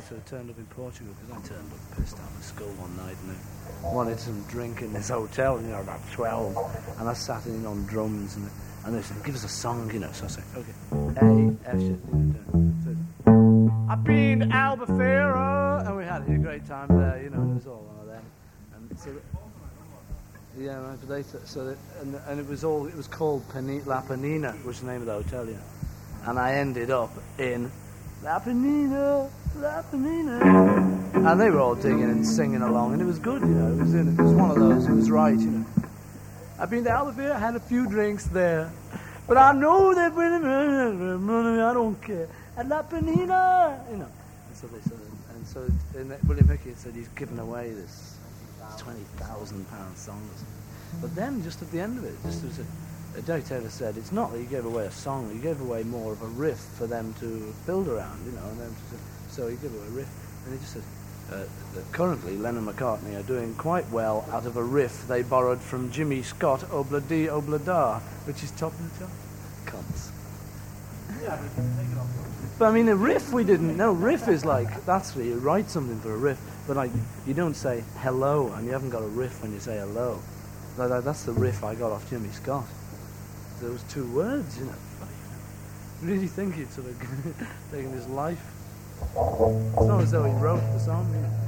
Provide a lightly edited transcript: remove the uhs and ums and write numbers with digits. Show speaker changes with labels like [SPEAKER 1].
[SPEAKER 1] sort of turned up in Portugal, because I turned up pissed out of school one night and I wanted some drink in this hotel, you know, about 12, and I sat in on drums and they said, give us a song, you know, so I said, okay, A, F, shit, so I've been to Albufeira, and we had a great time there, you know, it was all one of them, and so, yeah, right, but they, and it was called La Penina, which is the name of the hotel, yeah, and I ended up in La Penina, and they were all digging and singing along, and it was good, you know, it was one of those, it was right, you know. I've been to Albufeira, had a few drinks there, but I know that when I don't care. At La Penina, you know. And so they said, and William Hickey said he's given away this £20,000 song or something. But then, just at the end of it, just was Derek Taylor said, it's not that you gave away a song, you gave away more of a riff for them to build around, you know. And then so he gave away a riff, and he just said, currently Lennon and McCartney are doing quite well out of a riff they borrowed from Jimmy Scott, Obla Di Obla Da, which is top of the chart. Cunts. Yeah, but I mean, a riff we didn't know. Riff is like, that's where you write something for a riff, but like, you don't say hello, and you haven't got a riff when you say hello. That's the riff I got off Jimmy Scott. Those two words, you know. Really think he'd sort of taken his life. It's not as though he wrote the song, you know.